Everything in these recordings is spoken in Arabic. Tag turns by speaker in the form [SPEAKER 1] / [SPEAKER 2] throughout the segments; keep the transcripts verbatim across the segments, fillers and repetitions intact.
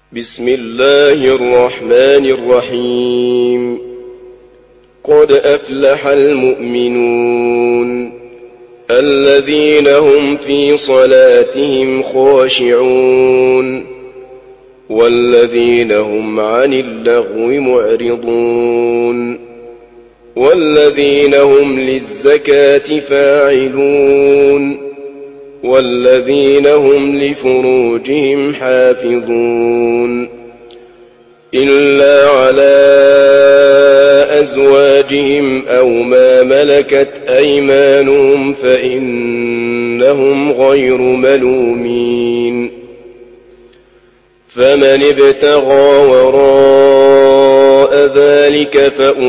[SPEAKER 1] بسم الله الرحمن الرحيم. قد أفلح المؤمنون الذين هم في صلاتهم خاشعون والذين هم عن اللغو معرضون والذين هم للزكاة فاعلون والذين هم لفروجهم حافظون إلا على أزواجهم أو ما ملكت أيمانهم فإنهم غير ملومين. فمن ابتغى وراء ذلك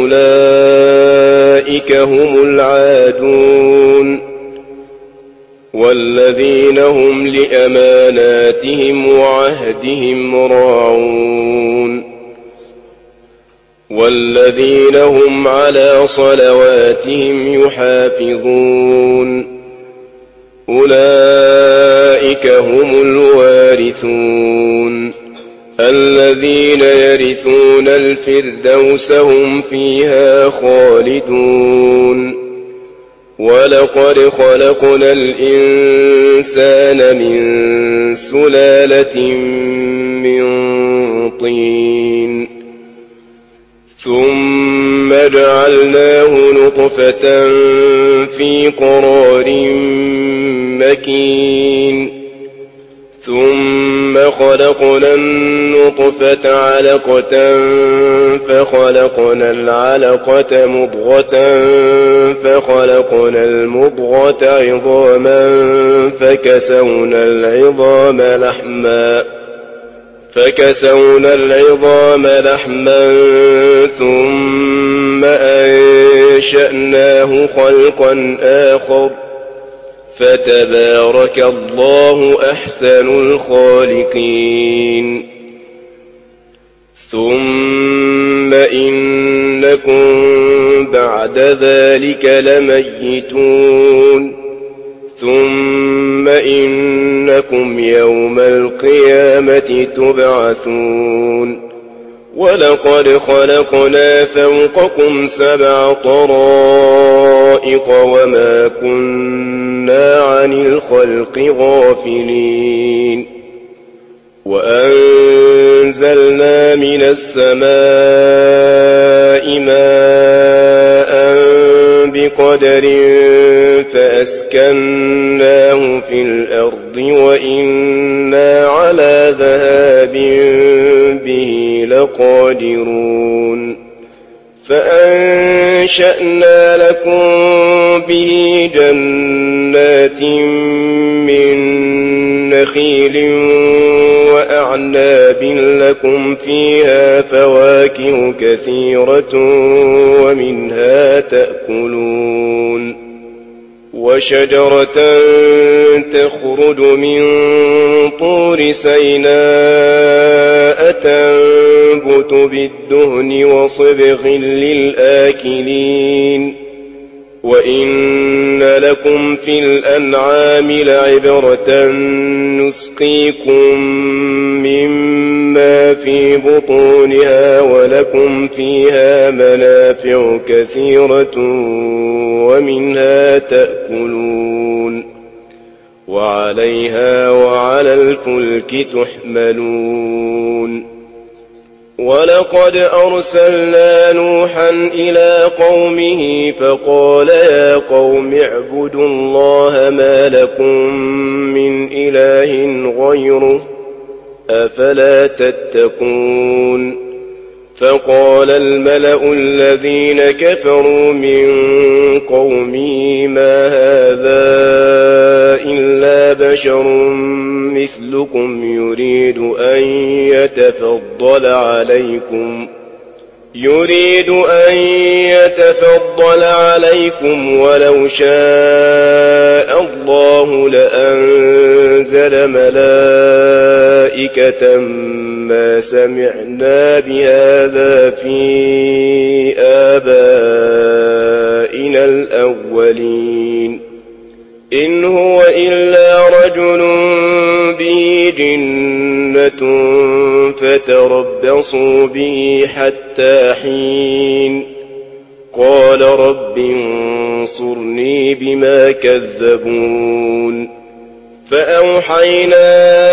[SPEAKER 1] فأولئك هم العادون والذين هم لأماناتهم وعهدهم راعون والذين هم على صلواتهم يحافظون أولئك هم الوارثون الذين يرثون الفردوس هم فيها خالدون. ولقد خلقنا الإنسان من سلالة من طين ثم جعلناه نطفة في قرار مكين ثم خلقنا النطفة علقة فخلقنا العلقة مضغة فخلقنا المضغة عظاما فكسونا العظام لحما فكسونا العظام لحما ثم أنشأناه خلقا آخر فتبارك الله أحسن الخالقين. ثم إنكم بعد ذلك لميتون ثم إنكم يوم القيامة تبعثون. ولقد خلقنا فوقكم سبع طرائق وما كنا عن الخلق غافلين. وأنزلنا من السماء ماء بقدر فأسكناه في الأرض وإنا على ذهاب به لقادرون. فأنشأنا لكم به جنات من نخيل وأعناب لكم فيها فواكه كثيرة ومنها تأكلون. وشجرة تخرج من طور سيناء تنبت بالدهن وصبغ للآكلين. وإن لكم في الأنعام لعبرة نسقيكم مما في بطونها ولكم فيها منافع كثيرة ومنها تأكلون وعليها وعلى الفلك تحملون. ولقد أرسلنا نوحا إلى قومه فقال يا قوم اعبدوا الله ما لكم من إله غيره أفلا تتقون. فقال الملأ الذين كفروا من قومه ما هذا إلا بشر مثلكم يريد أن يتفضل عليكم يريد أن يتفضل عليكم ولو شاء الله لأنزل ملائكة ما سمعنا بهذا في آبائنا الأولين إن هو إلا رجل به جنة فتربصوا به حتى حين قال رب انصرني بما كذبون فأوحينا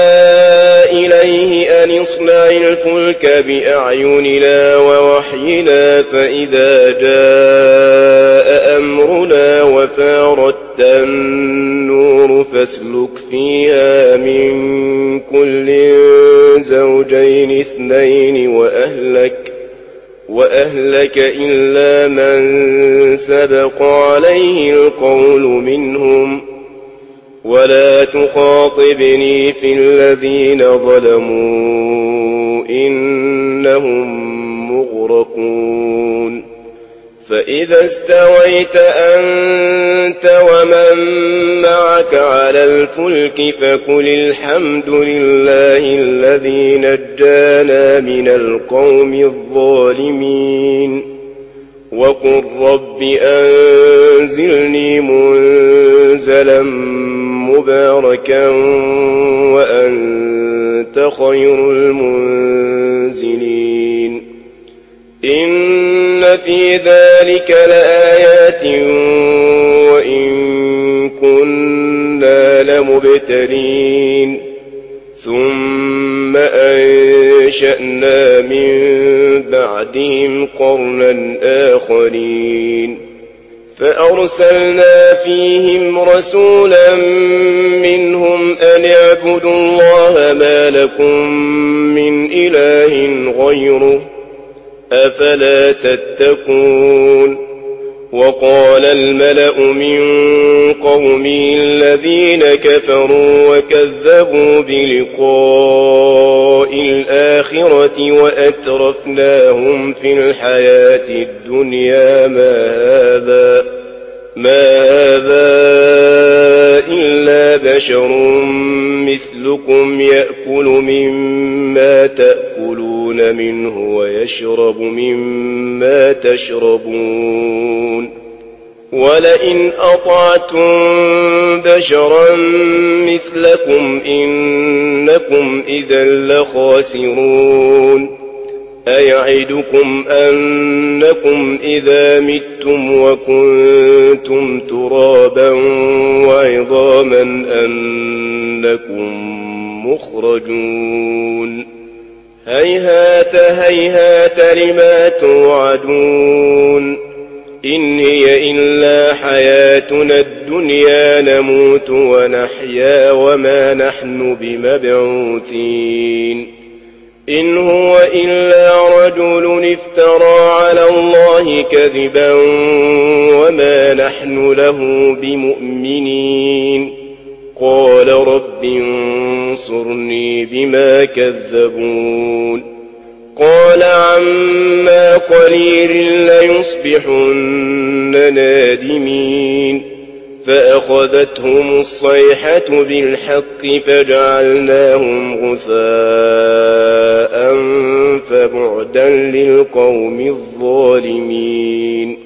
[SPEAKER 1] إليه أن اصنع الفلك بأعيننا ووحينا فإذا جاء أمرنا وفارت النور فاسلك فيها من كل زوجين اثنين وأهلك وأهلك إلا من سبق عليه القول منهم ولا تخاطبني في الذين ظلموا إنهم مغرقون فإذا استويت أنت ومن معك على الفلك فقل الحمد لله الذي نجانا من القوم الظالمين وقل رب أنزلني منزلا مباركا وأنت خير المنزلين إن في ذلك لآيات وإن كنا لمبتلين ثم أنشأنا من بعدهم قرنا آخرين فأرسلنا فيهم رسولا منهم أن اعبدوا الله ما لكم من إله غيره أفلا تتقون وقال الملأ من قومه الذين كفروا وكذبوا بلقاء الآخرة وأترفناهم في الحياة الدنيا ما هذا ما هذا إلا بشر مثلكم يأكل مما تأكلون منه ويشرب مما تشربون ولئن أطعتم بشرا مثلكم إنكم إذا لخاسرون أيعدكم أنكم إذا متم وكنتم ترابا وعظاما أنكم مخرجون هيهات هيهات لما توعدون إن هي إلا حياتنا الدنيا نموت ونحيا وما نحن بمبعوثين إن هو إلا رجل افترى على الله كذبا وما نحن له بمؤمنين قال رب انصرني بما كذبون قال عما قليل ليصبحن نادمين فأخذتهم الصيحة بالحق فجعلناهم غثاء فبعدا للقوم الظالمين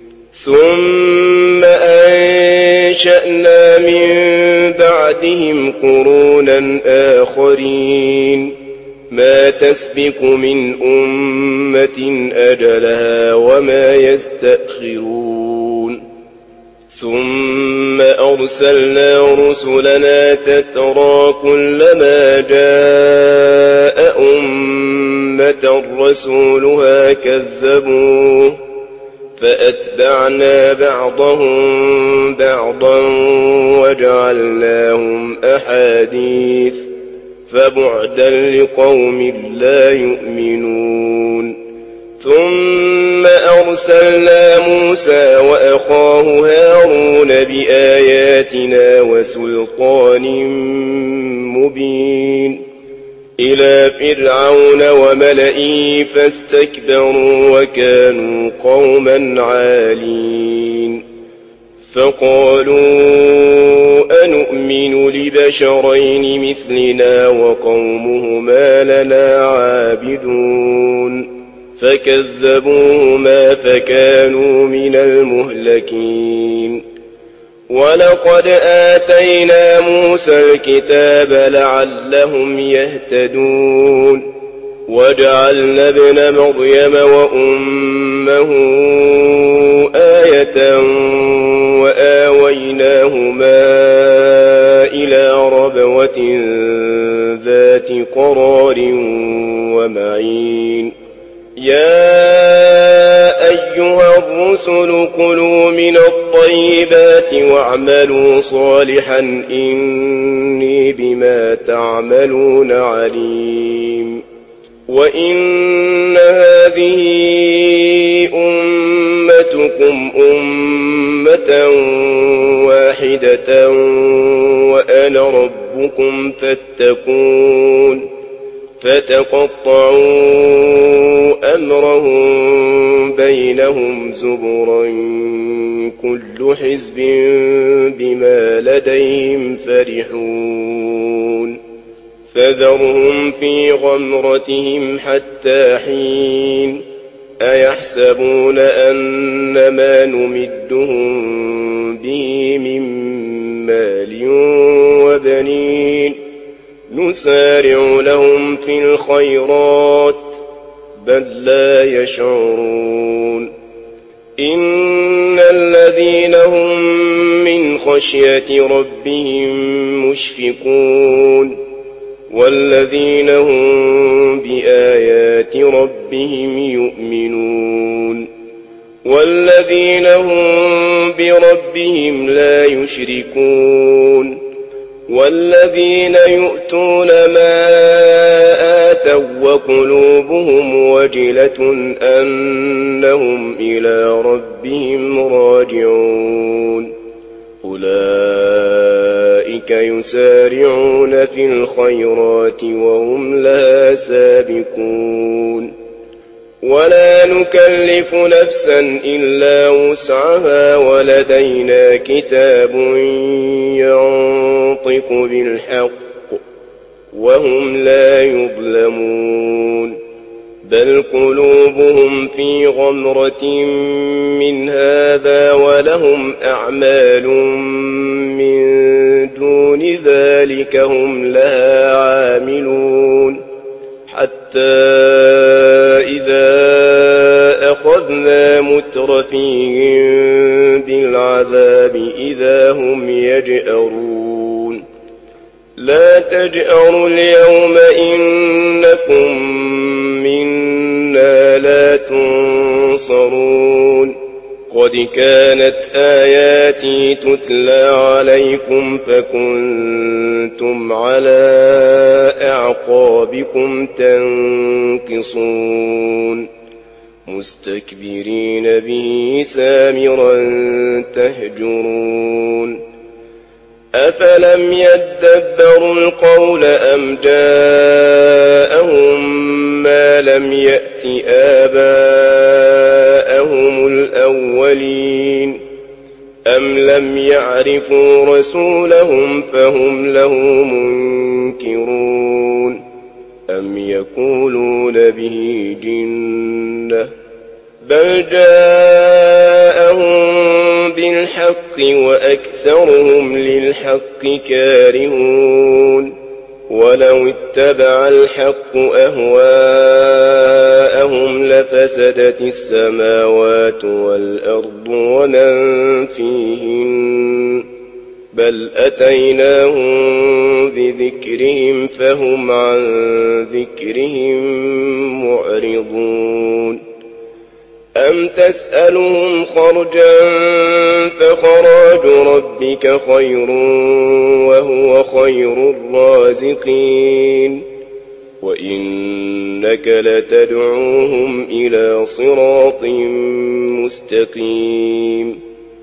[SPEAKER 1] ثم أنشأنا من بعدهم قرونا آخرين ما تسبق من أمة أجلها وما يستأخرون ثم أرسلنا رسلنا تترى كلما جاء أمة رسولها كذبوه فأتبعنا بعضهم بعضا وجعلناهم أحاديث فبعدا لقوم لا يؤمنون ثم أرسلنا موسى وأخاه هارون بآياتنا وسلطان مبين إلى فرعون وملئه فاستكبروا وكانوا قوما عالين فقالوا أنؤمن لبشرين مثلنا وقومهما لنا عابدون فكذبوهما فكانوا من المهلكين ولقد آتينا موسى الكتاب لعلهم يهتدون وجعلنا ابن مريم وأمه آية وآويناهما إلى ربوة ذات قرار ومعين يا أيها الرسل كلوا من الطيبات واعملوا صالحا إني بما تعملون عليم وإن هذه أمتكم أمة واحدة وأنا ربكم فاتقون فتقطعوا أمرهم بينهم زبرا كل حزب بما لديهم فرحون فذرهم في غمرتهم حتى حين أيحسبون أن ما نمدهم به من مال وبنين نسارع لهم في الخيرات بل لا يشعرون إن الذين هم من خشية ربهم مشفقون والذين هم بآيات ربهم يؤمنون والذين هم بربهم لا يشركون والذين يؤتون ما آتوا وقلوبهم وجلة أنهم إلى ربهم راجعون أولئك يسارعون في الخيرات وهم لها سابقون ولا نكلف نفسا إلا وسعها ولدينا كتاب ينطق بالحق وهم لا يظلمون بل قلوبهم في غمرة من هذا ولهم أعمال من دون ذلك هم لها عاملون حتى إذا أخذنا مترفيهم بالعذاب إذا هم يجأرون لا تجأروا اليوم إنكم منا لا تنصرون قد كانت آياتي تتلى عليكم فكنتم على أعقابكم تنكصون مستكبرين به سامرا تهجرون أفلم يدبروا القول أم جاءهم ما لم يأت آباءهم الأولين أم لم يعرفوا رسولهم فهم له منكرون أم يقولون به جنة بل جاءهم بالحق وأكثرهم للحق كارهون ولو اتبع الحق أهواءهم لفسدت السماوات والأرض ومن فيهن بل أتيناهم بذكرهم فهم عن ذكرهم معرضون أم تسألهم خرجا فخراج ربك خير وهو خير الرازقين وإنك لتدعوهم إلى صراط مستقيم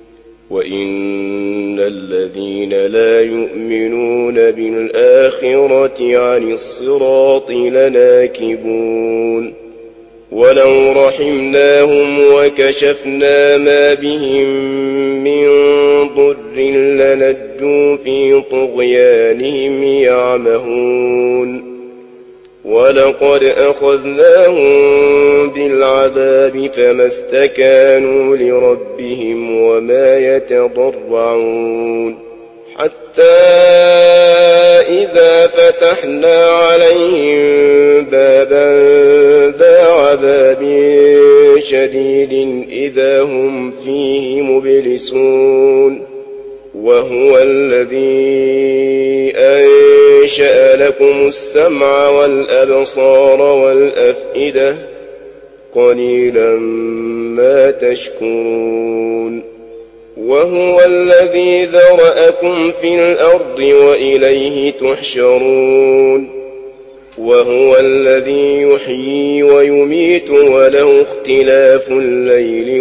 [SPEAKER 1] وإن الذين لا يؤمنون بالآخرة عن الصراط لناكبون ولو رحمناهم وكشفنا ما بهم من ضر لنجوا في طغيانهم يعمهون ولقد أخذناهم بالعذاب فما استكانوا لربهم وما يتضرعون حتى إذا فتحنا عليهم بابا ذا عذاب شديد إذا هم فيه مبلسون وهو الذي أنشأ لكم السمع والأبصار والأفئدة قليلا ما تشكرون وهو الذي ذرأكم في الأرض وإليه تحشرون وهو الذي يحيي ويميت وله اختلاف الليل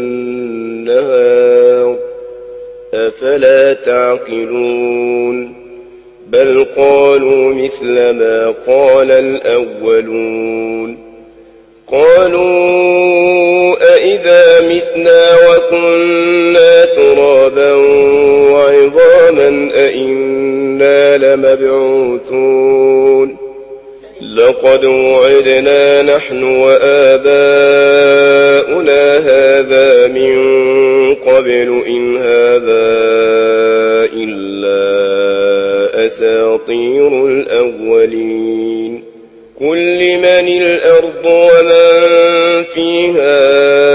[SPEAKER 1] والنهار أفلا تعقلون بل قالوا مثل ما قال الأولون قالوا أئذا متنا وكنا ترابا وعظاما أئنا لمبعوثون لقد وعدنا نحن وآباؤنا هذا من قبل إن هذا إلا أساطير الأولين قل لمن الأرض ومن فيها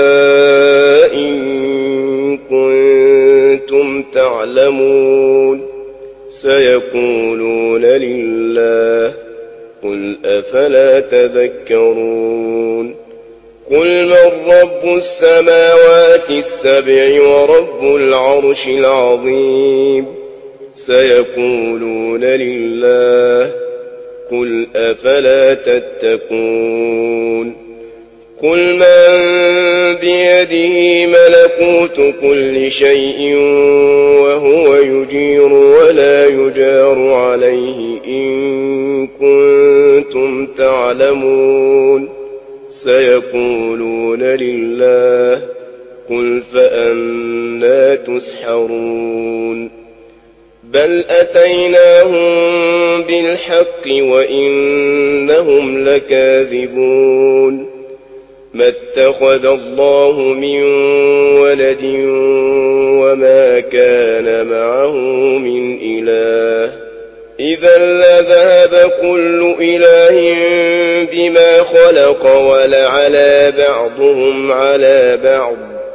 [SPEAKER 1] إن كنتم تعلمون سيقولون لله قل أفلا تذكرون قل من رب السماوات السبع ورب العرش العظيم سيقولون لله قل أفلا تتقون قل من بيده ملكوت كل شيء وهو يجير ولا يجار عليه إن كنتم تعلمون سيقولون لله قل فأنى تسحرون بل أتيناهم بالحق وإنهم لكاذبون ما اتخذ الله من ولد وما كان معه من إله إذا لذهب كل إله بما خلق ولعلى بعضهم على بعض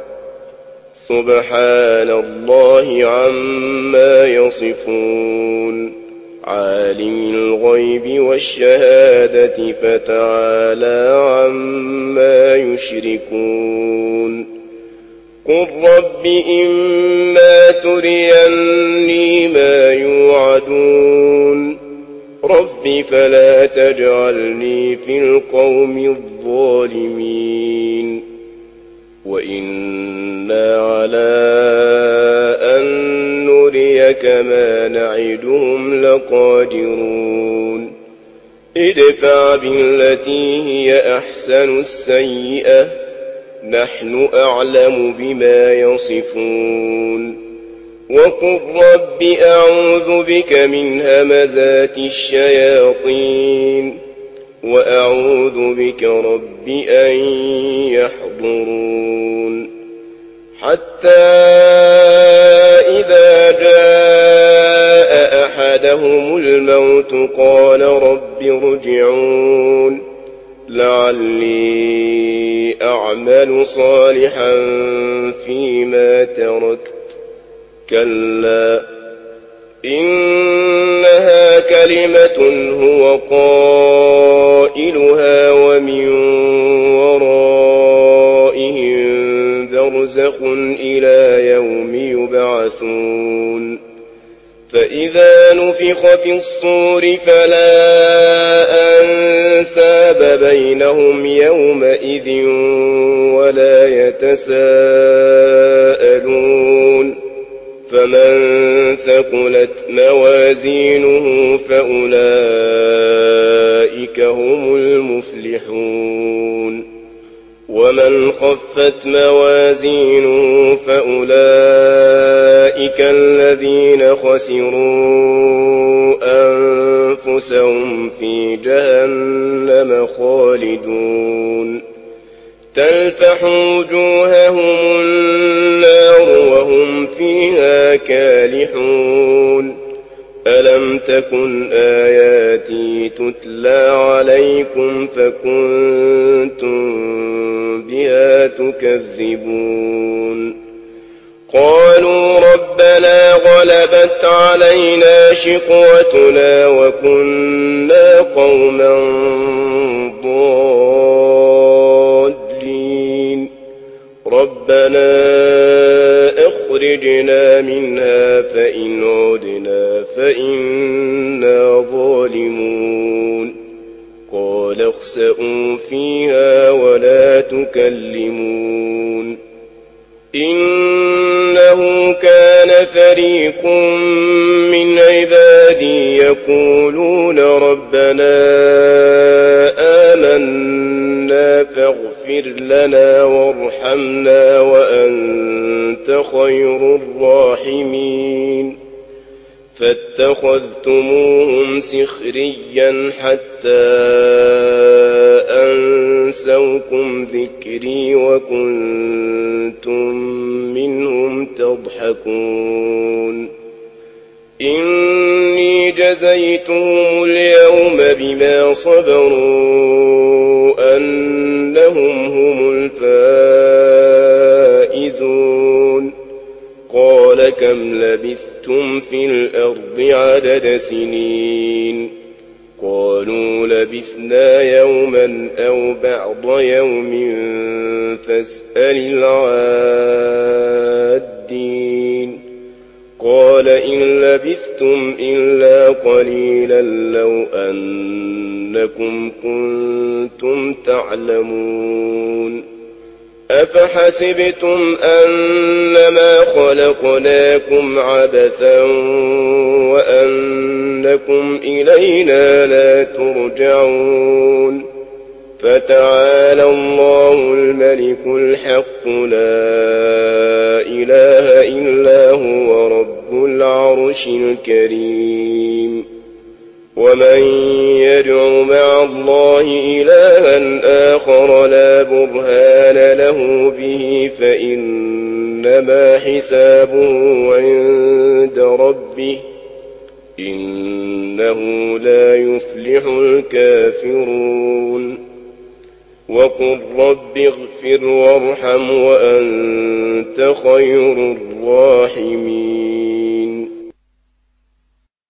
[SPEAKER 1] سبحان الله عما يصفون عالم الغيب والشهادة فتعالى عما يشركون قل رب إما تريني ما يوعدون رب فلا تجعلني في القوم الظالمين وإنا على أن نريك ما نعدهم لقادرون ادفع بالتي هي أحسن السيئة نحن أعلم بما يصفون وقل رب أعوذ بك من همزات الشياطين وأعوذ بك رب أن يحضرون حتى إذا جاء أحدهم الموت قال رب ارجعون لعلي أعمل صالحا فيما تركت كلا إنها كلمة هو قائلها ومن ورائهم برزخ إلى يوم يبعثون فإذا نفخ في الصور فلا أنساب بينهم يومئذ ولا يتساءلون فمن ثقلت موازينه فأولئك هم المفلحون ومن خفت موازينه فأولئك الذين خسروا أنفسهم في جهنم خالدون تلفح وجوههم النار وهم فيها كالحون ألم تكن آياتي تتلى عليكم فكنتم بها تكذبون قالوا ربنا غلبت علينا شقوتنا وكنا قوما ضالين ربنا أخرجنا منها فإن عدنا فإنا ظالمون قال اخسئوا فيها ولا تكلمون إنه كان فريق من عبادي يقولون ربنا آمنا فاغفر لنا وارحمنا وأنت خير الراحمين فاتخذتموهم سخريا حتى أنسوكم ذكري وكنتم منهم تضحكون إني جزيتهم اليوم بما صبروا أنهم هم الفائزون قال كم لبثتم في الأرض عدد سنين قالوا لبثنا يوما أو بعض يوم فاسأل العادين قال إن لبثتم إلا قليلا لو أنكم كنتم تعلمون أفحسبتم أنما خلقناكم عبثا وأنكم إلينا لا ترجعون فتعالى الله الملك الحق لا إله إلا هو رب العرش الكريم ومن يدع مع الله إلها آخر لا برهان له به فإنما حسابه عند ربه إنه لا يفلح الكافرون وقل رب اغفر وارحم وأنت خير الراحمين